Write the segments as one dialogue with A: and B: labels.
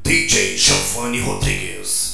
A: DJ Giovanni Rodrigues.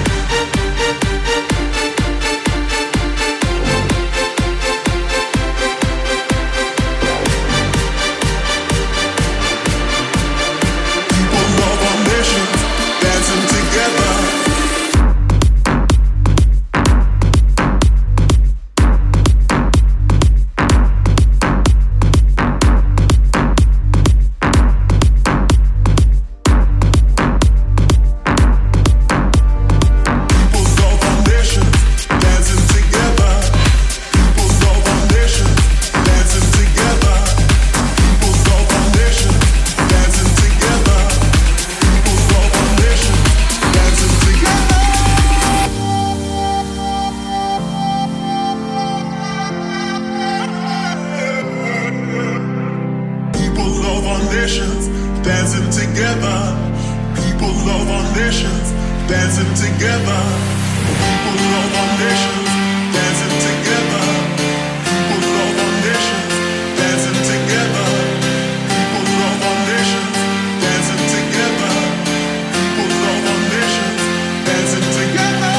B: Dancing together, people of our nations, dancing together, people of our nations, dancing together, people of our nations, dancing together, people of our nations, dancing together, people of our nations, dancing together.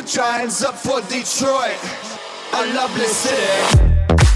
C: Put your hands up for Detroit, a lovely city.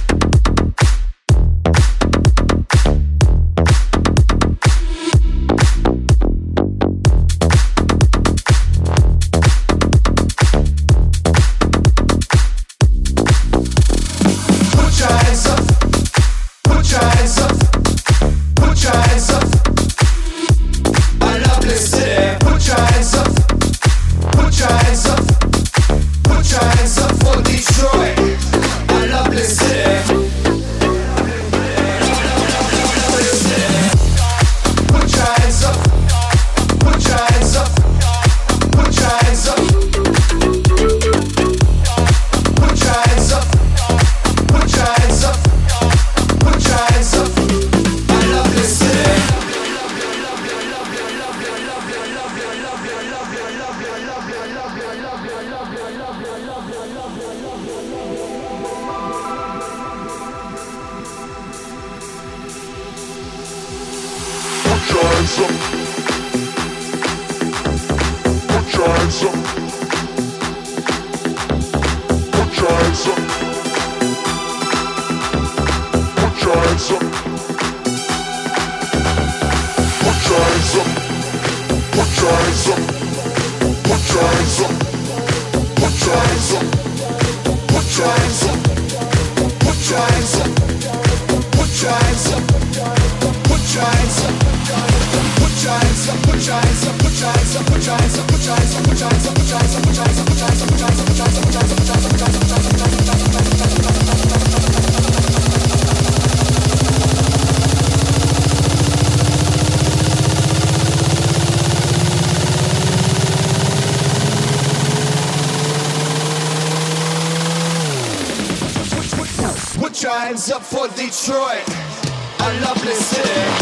C: Put your hands up for Detroit, a lovely city.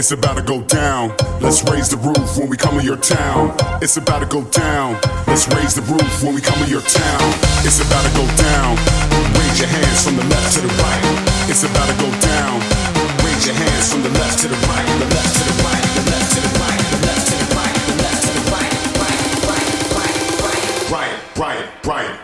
B: It's about to go down. Let's raise the roof when we come in your town. It's about to go down. Let's raise the roof when we come in your town. It's about to go down. Raise your hands from the left to the right. It's about to go down. Raise your hands from the left to the right. The left to the right. The left to the right. The left to the right. The left to the right. Right.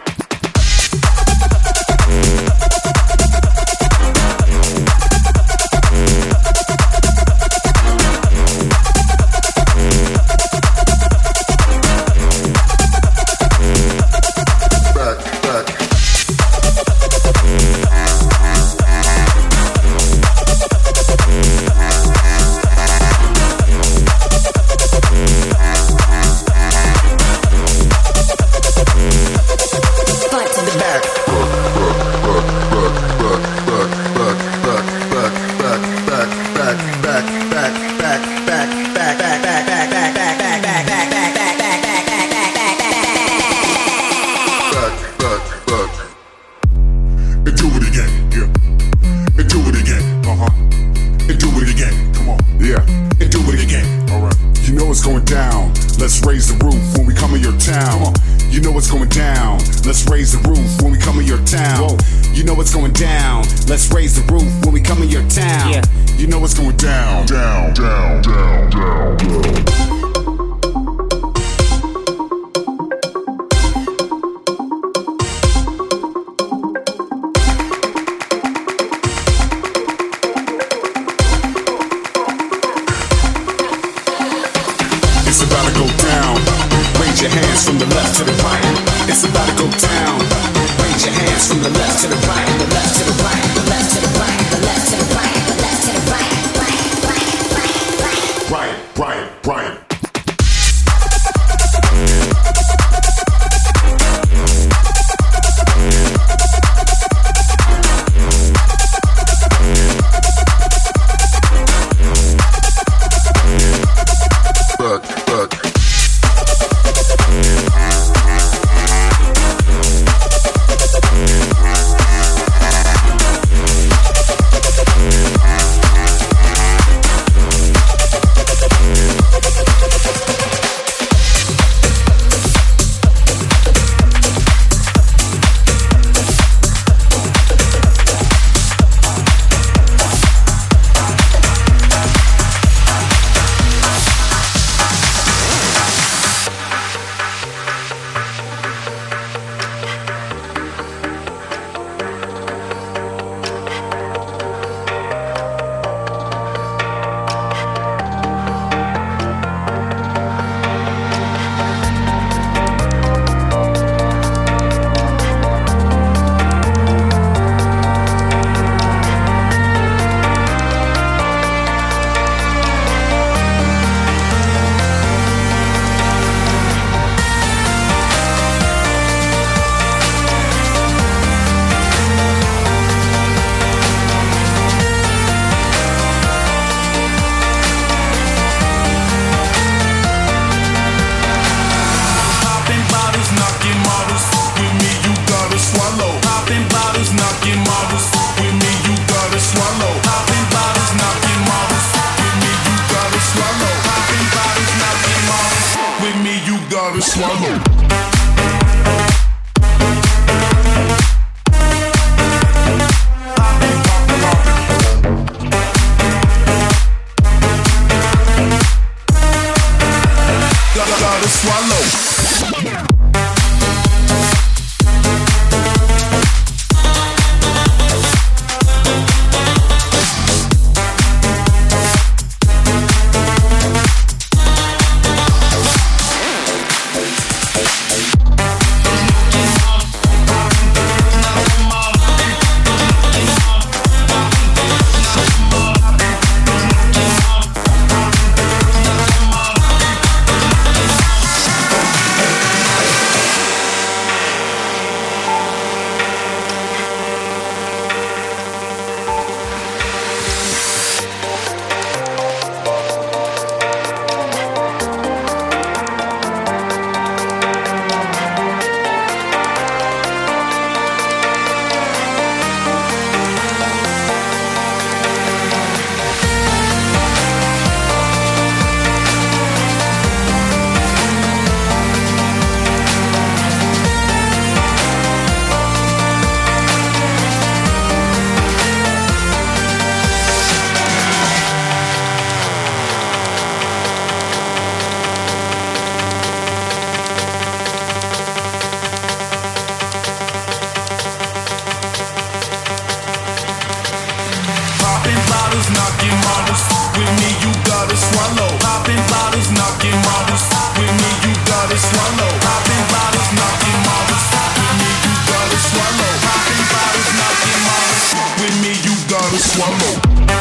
B: swallow. Popping bottles, knocking marbles. With me, you gotta swallow. Popping bottles, knocking marbles. With me, you gotta swallow.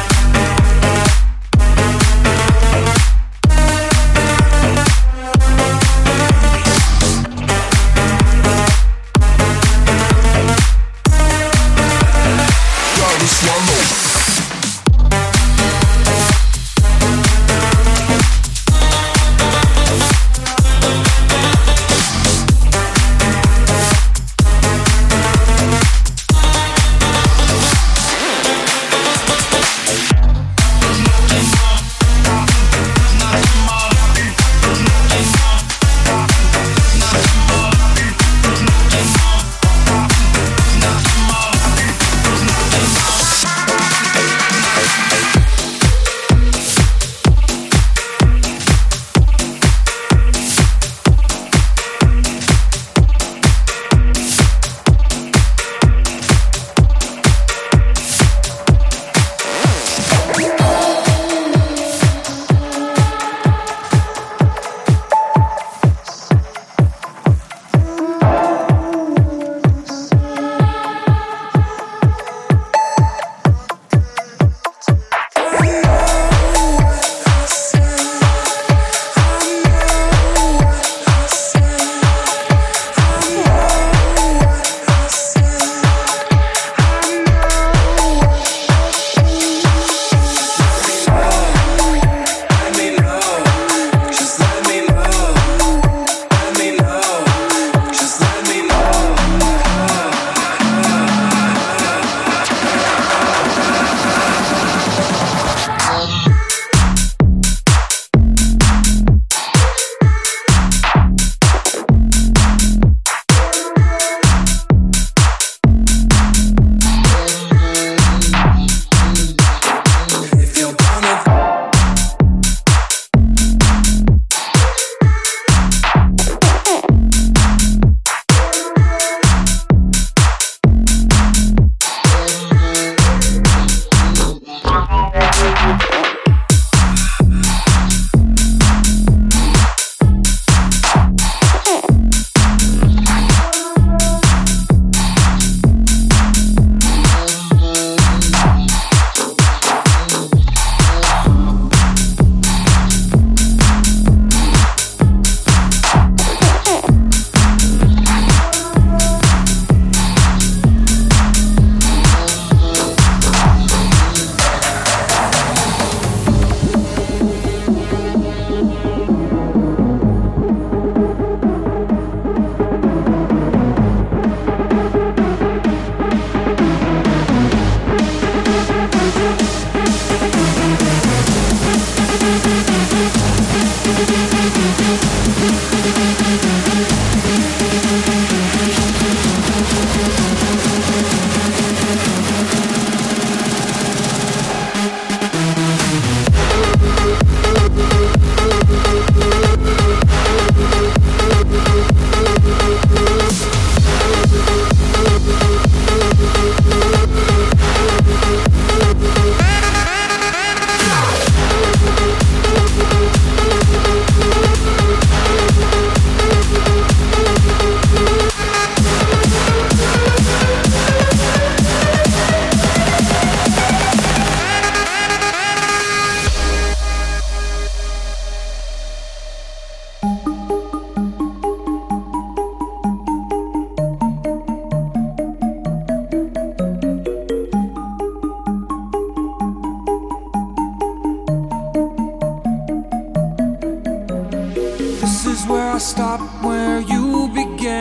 D: stop where you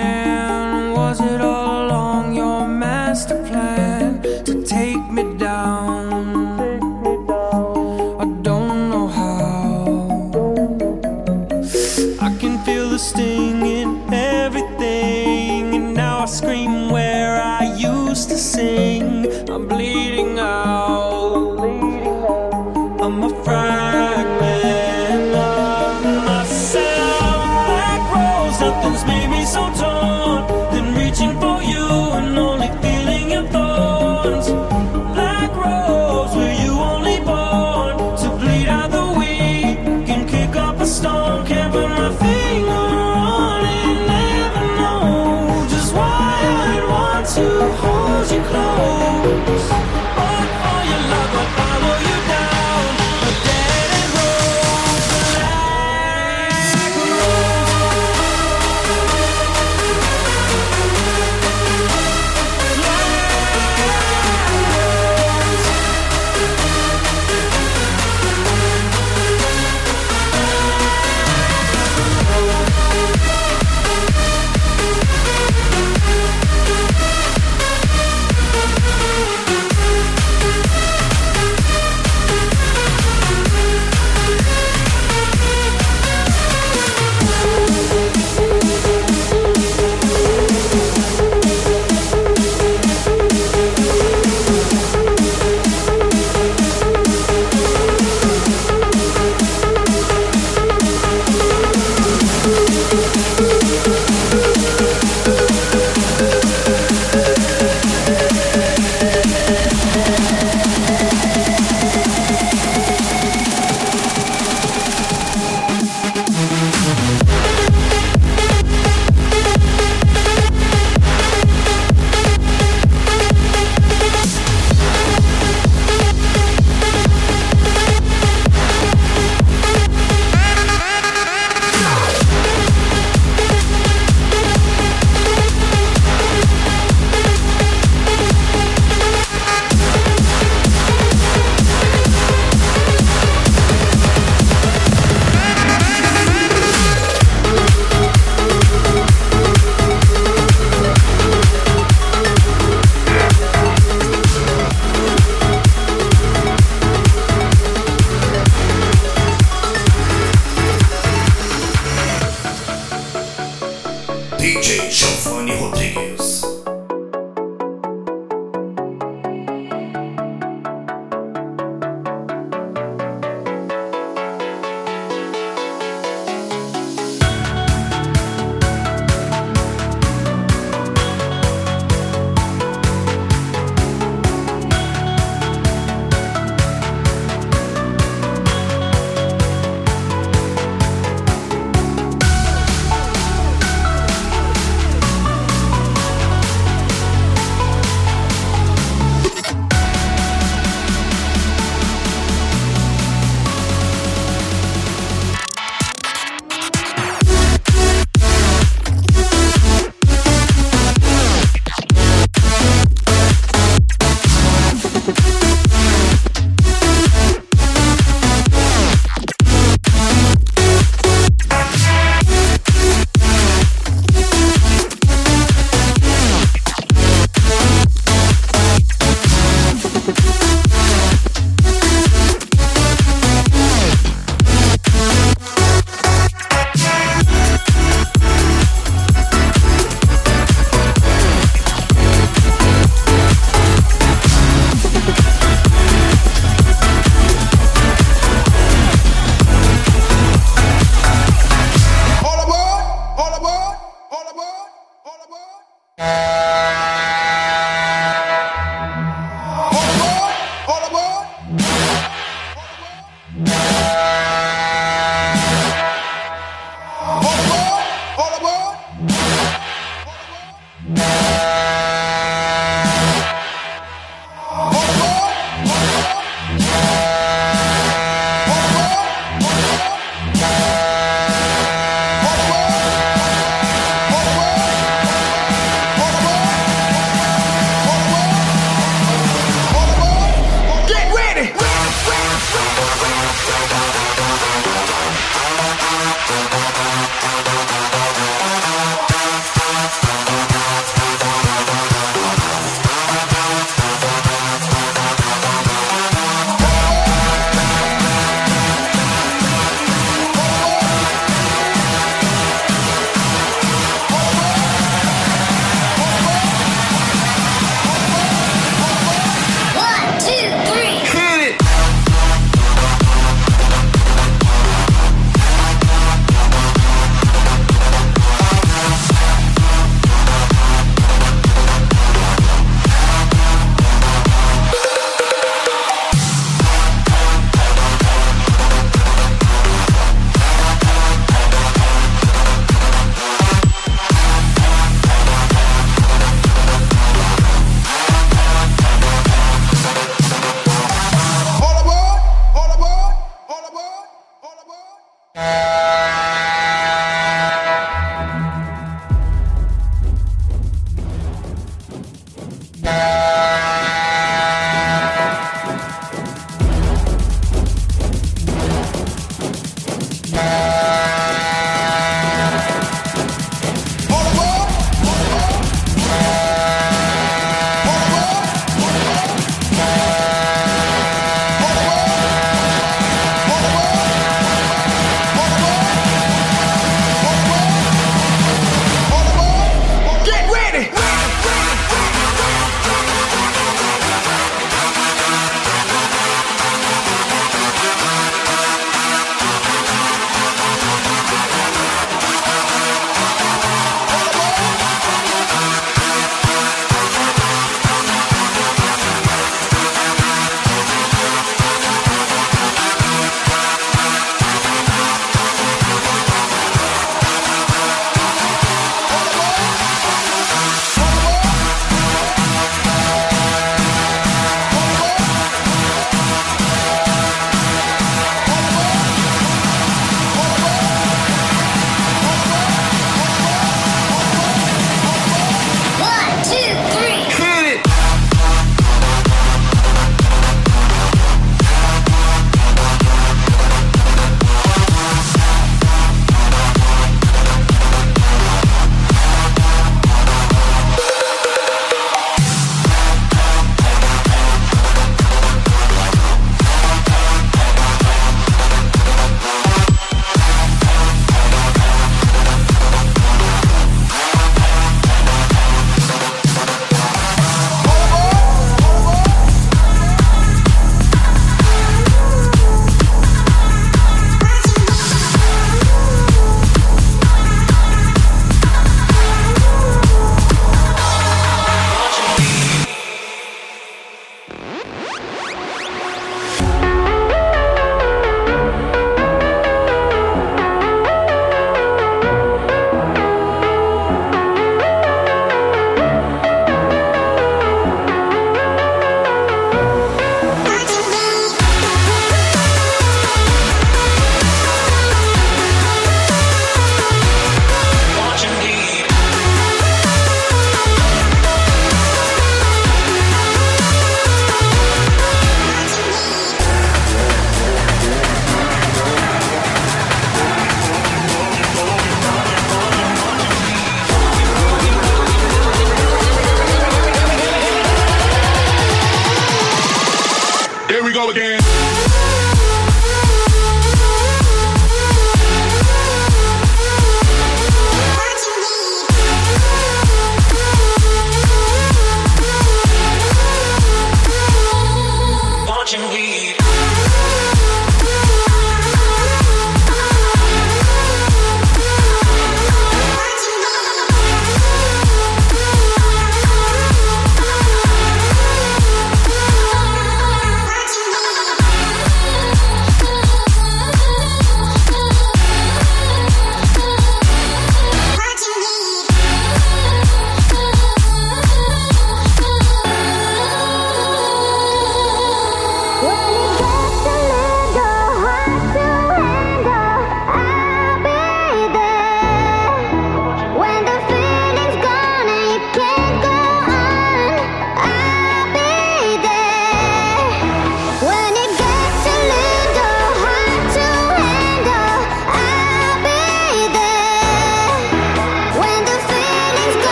D: began? Was it all along your master plan to take me down? I don't know how. I can feel the sting in everything, and now I scream where I used to sing. I'm bleeding out. I'm a fragment of myself. Black rose, nothing's made me so torn. Then reaching for you and only feeling your thorns. Black rose, were you only born to bleed out the weak and kick up a storm? Can't put my finger on it. cause you're close. But for your love, I'd follow you down a dead end road. Black rose.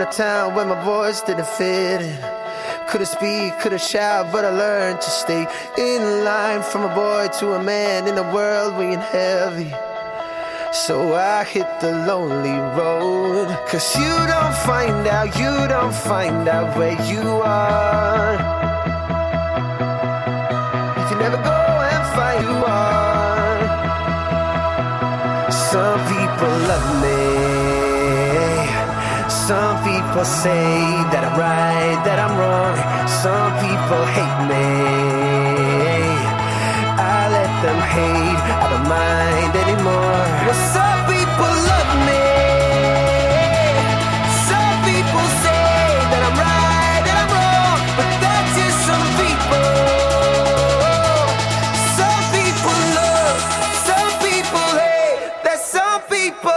E: town where my voice didn't fit in. Couldn't speak, couldn't shout, but I learned to stay in line. From a boy to a man in a world weighing heavy. So I hit the lonely road. Cause you don't find out where you are if you never go and find who you are. Some people love me, some people say that I'm right, that I'm wrong. Some people hate me, I let them hate, I don't mind anymore. Well, some people love me, some people say that I'm right, that I'm wrong. But that's just some people. Some people love, some people hate. That's some people.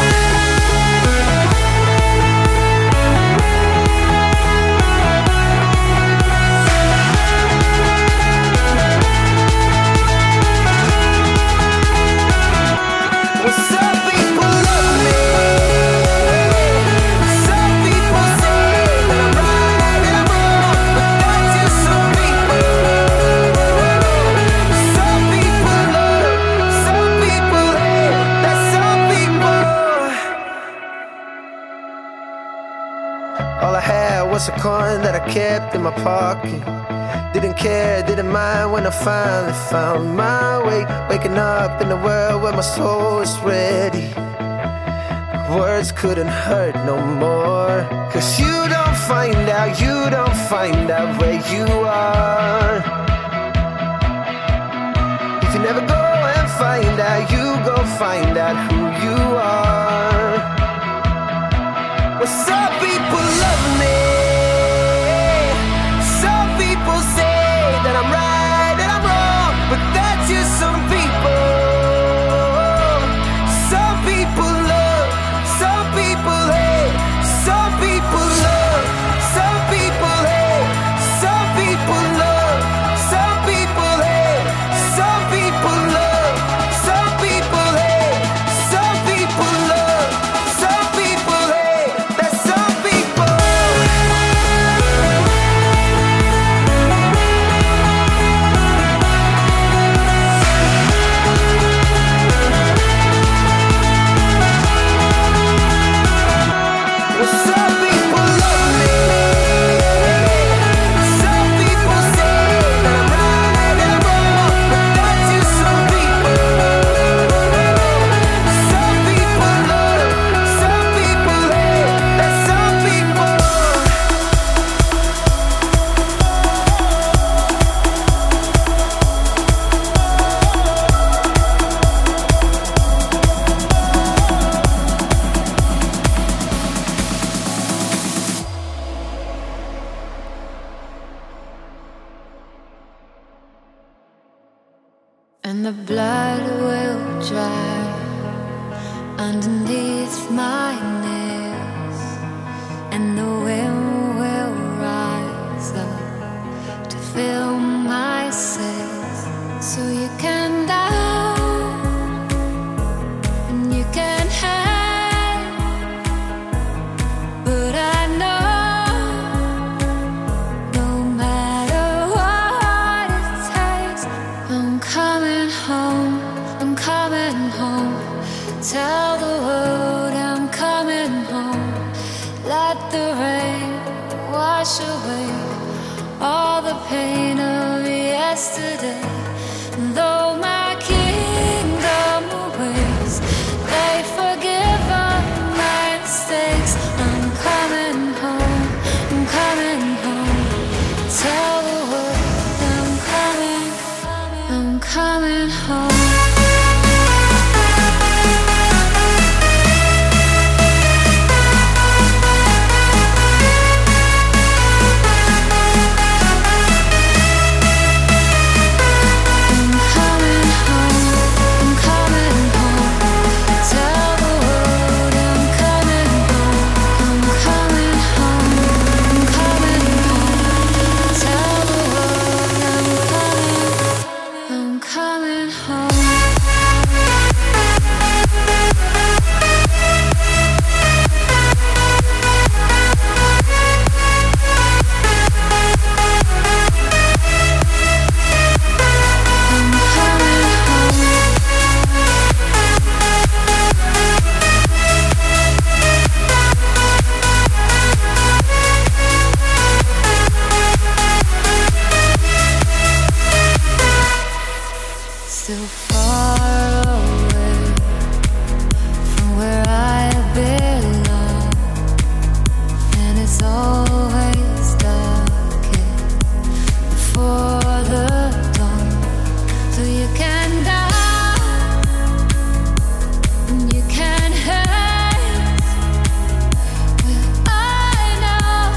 E: All I had was a coin that I kept in my pocket. Didn't care, didn't mind when I finally found my way. Waking up in a world where my soul is ready. Words couldn't hurt no more. Cause you don't find out where you are if you never go and find out. You go find out who you are. Well, some people love me, some people say that I'm right, that I'm wrong. But that's just some people. Some people love, some people hate. Some people love, some people hate. Some people love, some people hate. Some people love, some people hate. Some people love, some people hate. That's some people. Well, some people love me, some people say that I'm right, that I'm wrong. But that's just some people. Some people love, some people hate. That's some people.
F: And the blood will dry underneath my nails, and the wind will rise up to fill my sails. So you can down and you can hide, but I know no matter what it takes, I'm coming home, I'm coming home. Tell the world I'm coming home. Let the rain wash away all the pain of yesterday. Though my kingdom awaits, they forgive all my mistakes. I'm coming home, I'm coming home. Tell the world I'm coming home. I'm coming still far away from where I belong, and it's always darkest before the dawn. So you can doubt and you can hate. Well, I know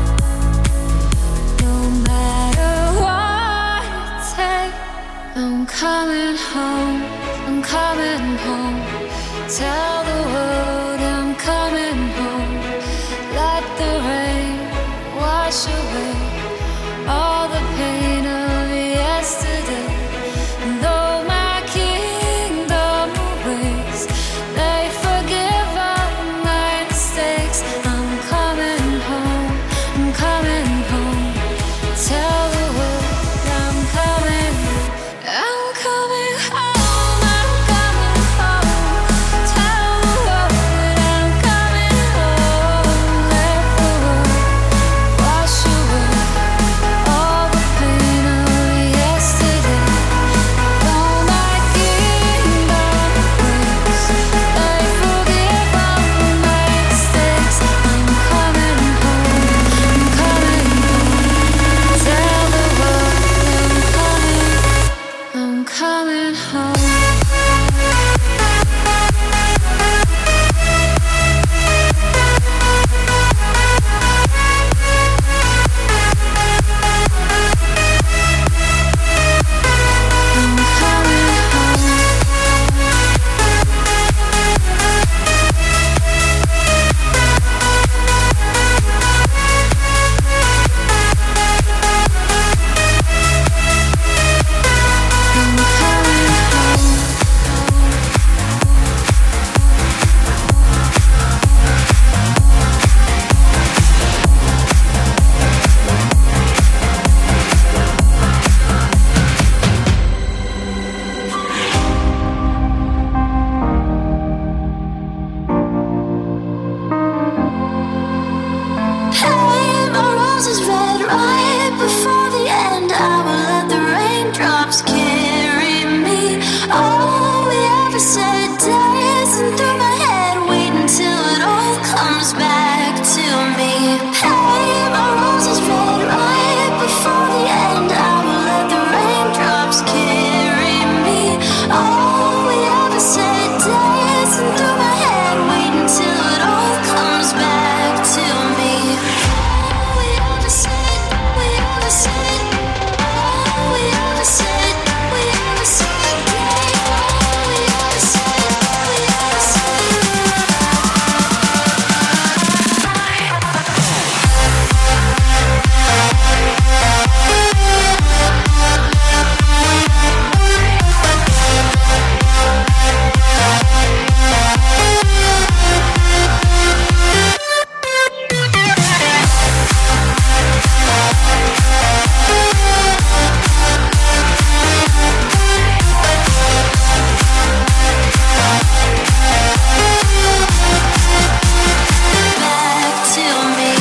F: no matter what it takes, I'm coming home, I'm coming home. Tell the world I'm coming home. Let the rain wash away all the pain of yesterday. And though my kingdom awaits, they forgive all my mistakes. I'm coming home, I'm coming home. Tell the world I'm coming, I'm coming home, I'm coming home. Tell the world I'm coming home. Let the world wash away all the pain of yesterday. Though my kingdom breaks, they forgive all my mistakes. I'm coming home, I'm coming home. Tell the world I'm coming home. I'm coming home. I'm coming home. Hey, my rose is red right before the end. I will let the raindrops carry me. All we ever said dancing through my head, wait until it all comes back to me. Hey, my rose is red right before the end. I will let the raindrops carry me. All we ever said dancing through my head, wait until it all comes back to me. We ever said, we ever said, we ever said, we ever said, we ever said, we ever back to me.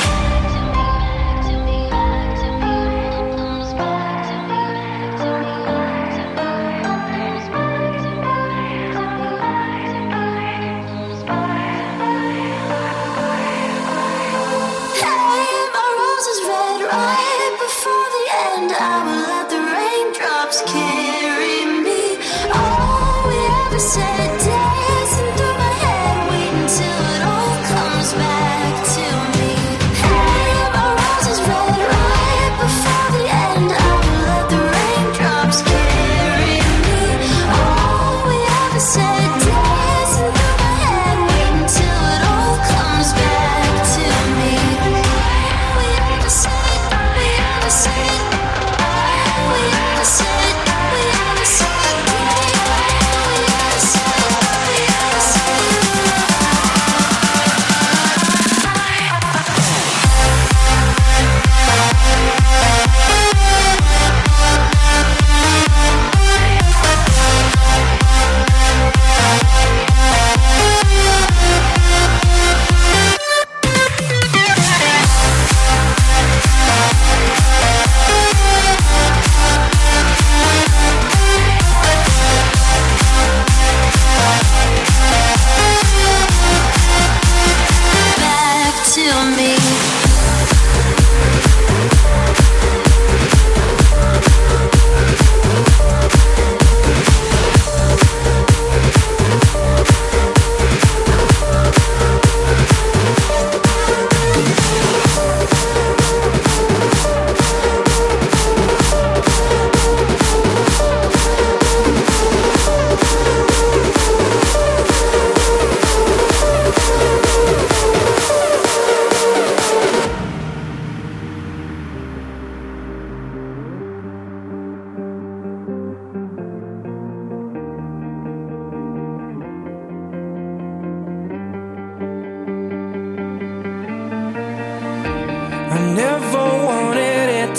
F: Hey, my rose is red right before the end. I will let the raindrops carry me. All we ever said dancing through my head, wait until it all comes back to me. Hey, my rose is red right before the end. I will let the raindrops carry me. All we ever said dancing through my head, wait until it all comes back to me. We ever said, we ever said, we ever said, we ever said, we ever said, we ever said.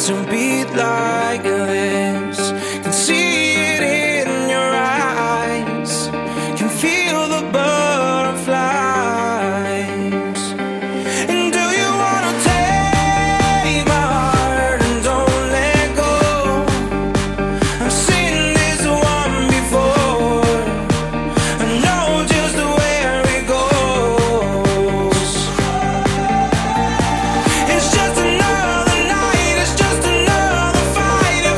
D: to be like this. Can see it in your eyes, can feel the butterflies. And do you wanna take my heart and don't let go? I've seen this one before, I know just where it goes. It's just another night, it's just another fight.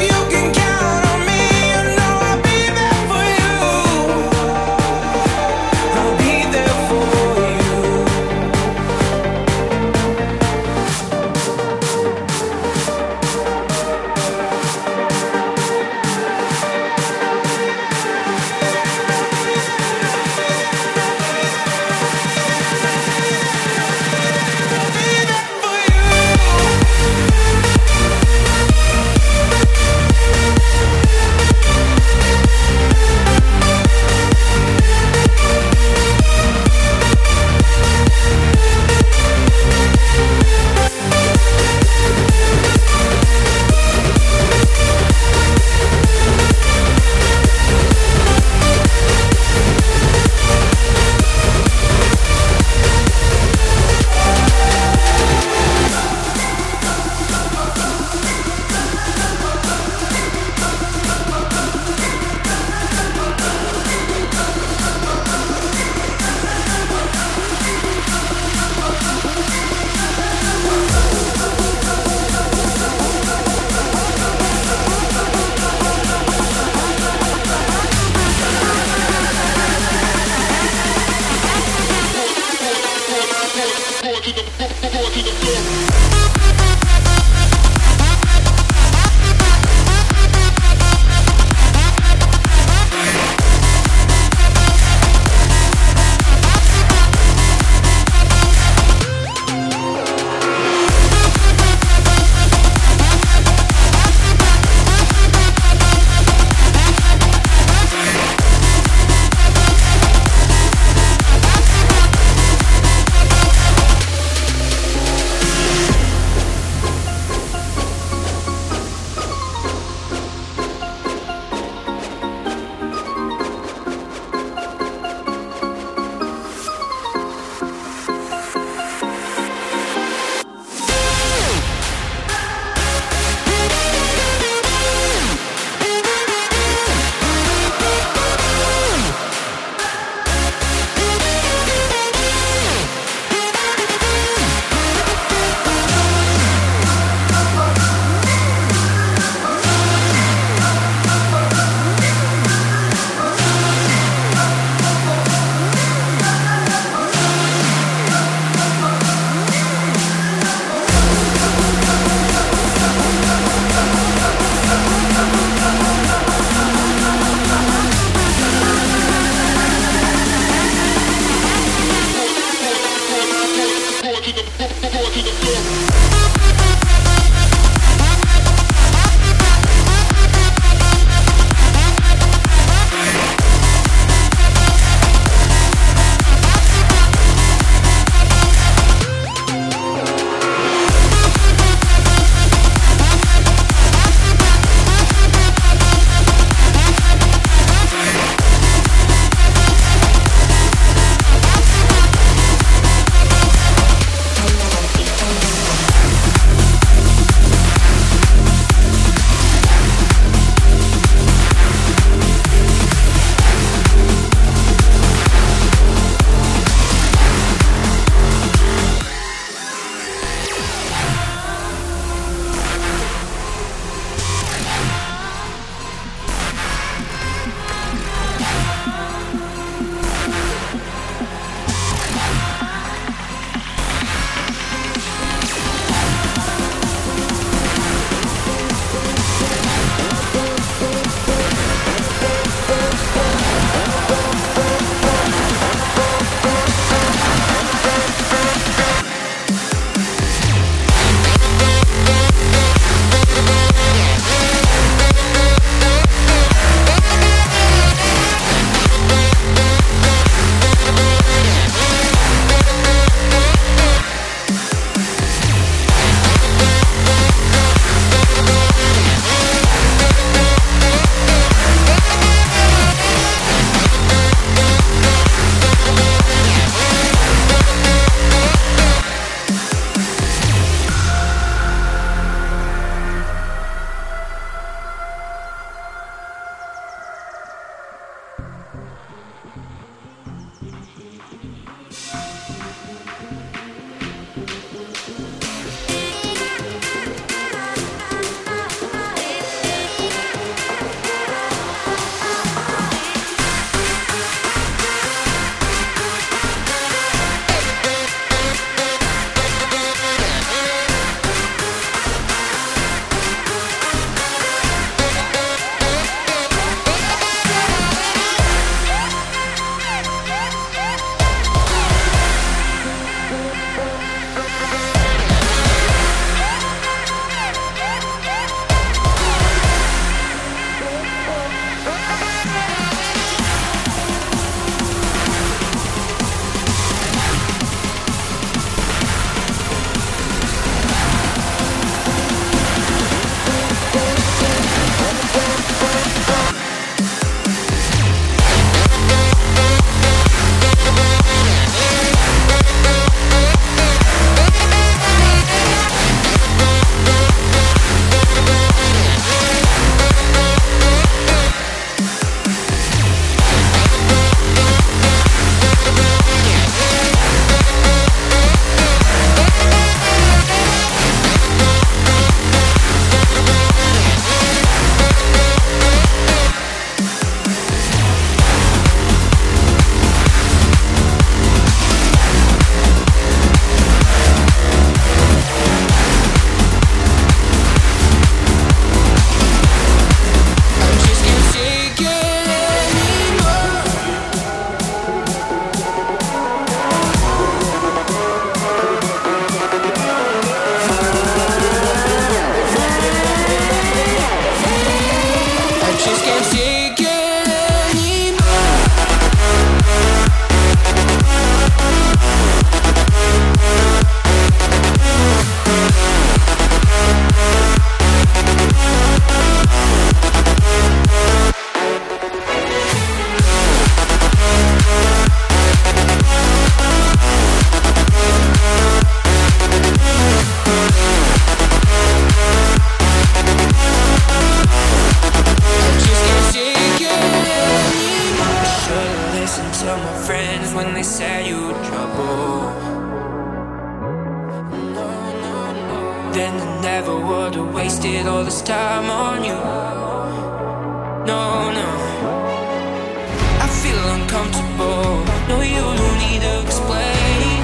D: have wasted all this time on you. No, no. I feel uncomfortable. No, you don't need to explain.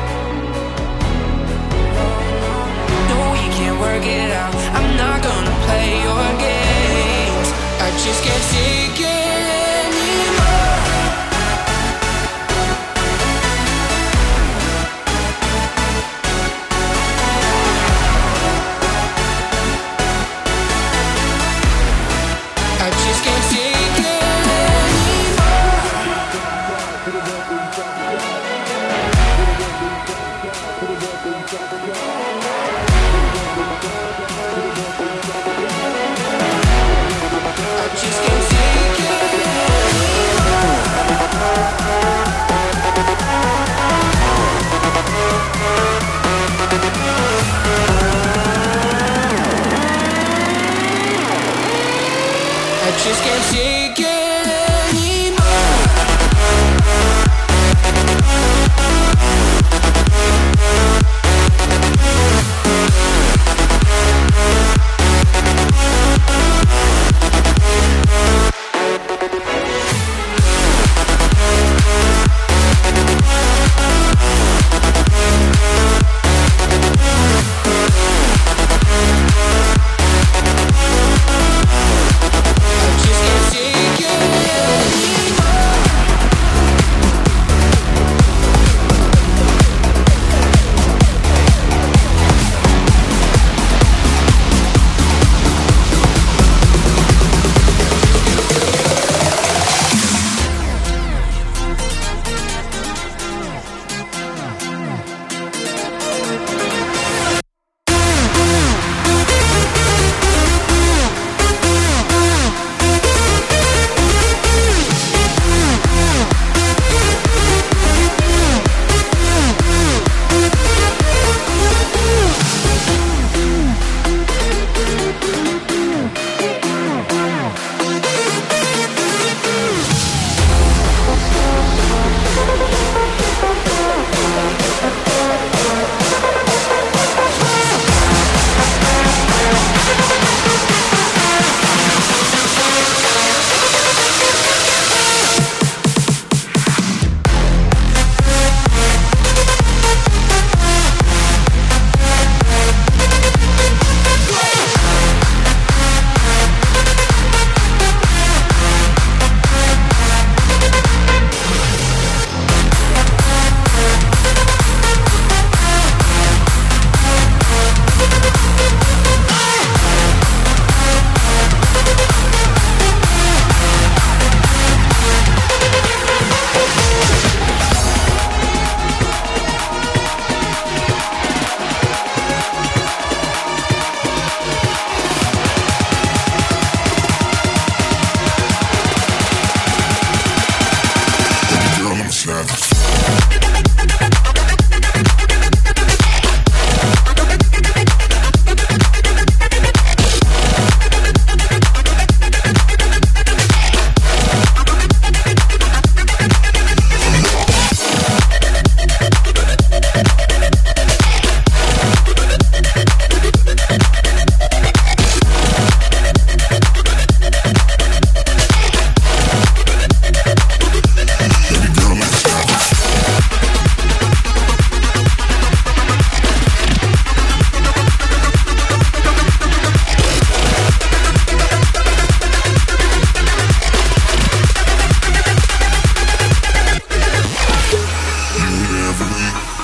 D: No, you can't work it out. I'm not gonna play your games. I just can't take it anymore. I just can't take it anymore. I just can't take it anymore. I just can't take it anymore.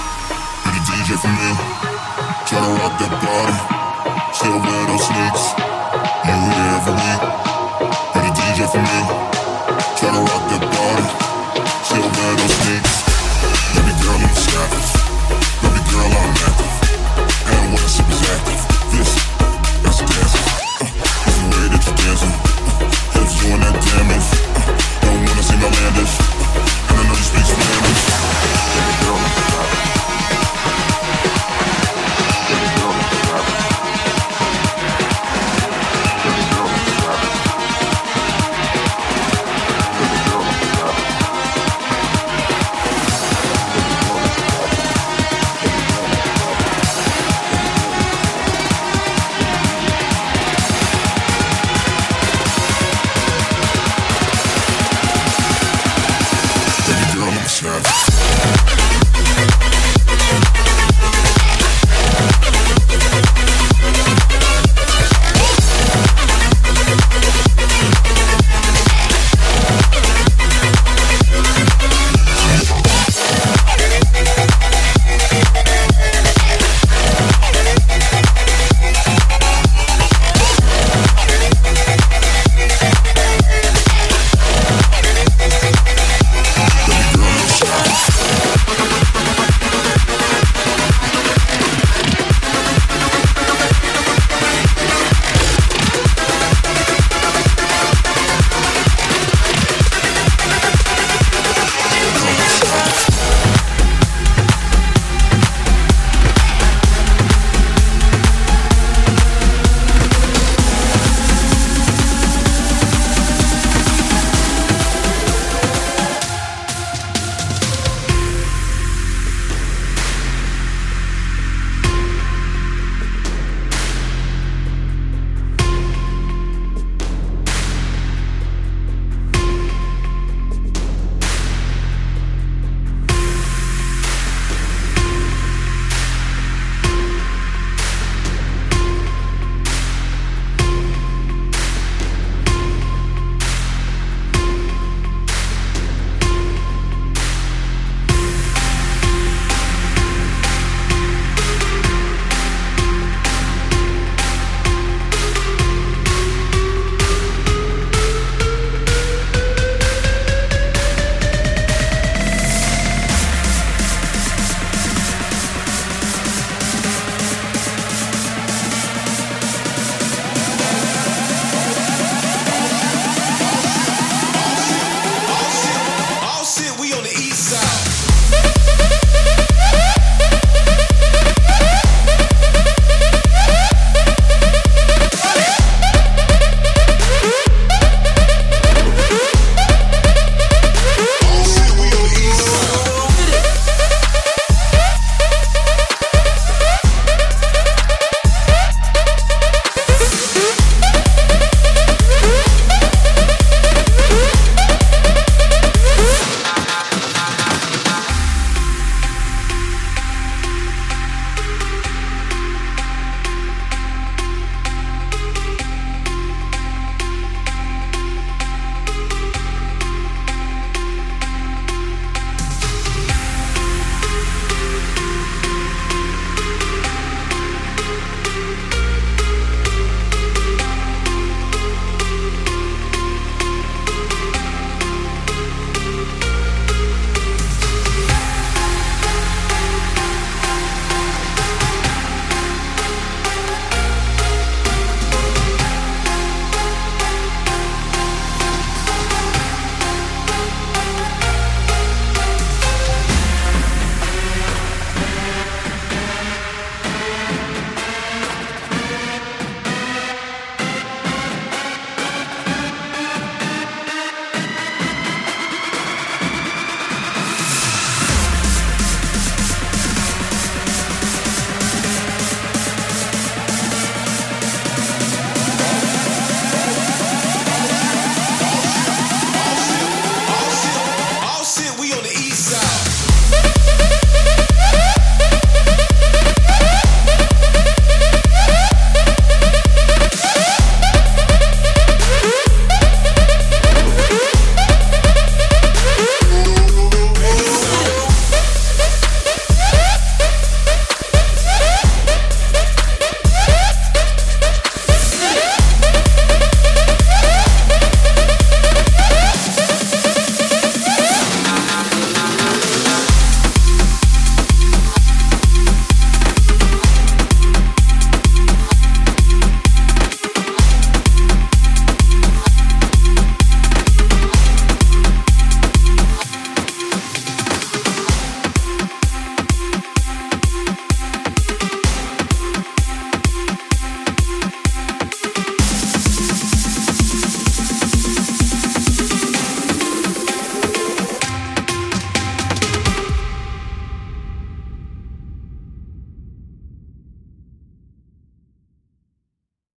B: DJ for me. Try to rock that body, still wear those sneaks.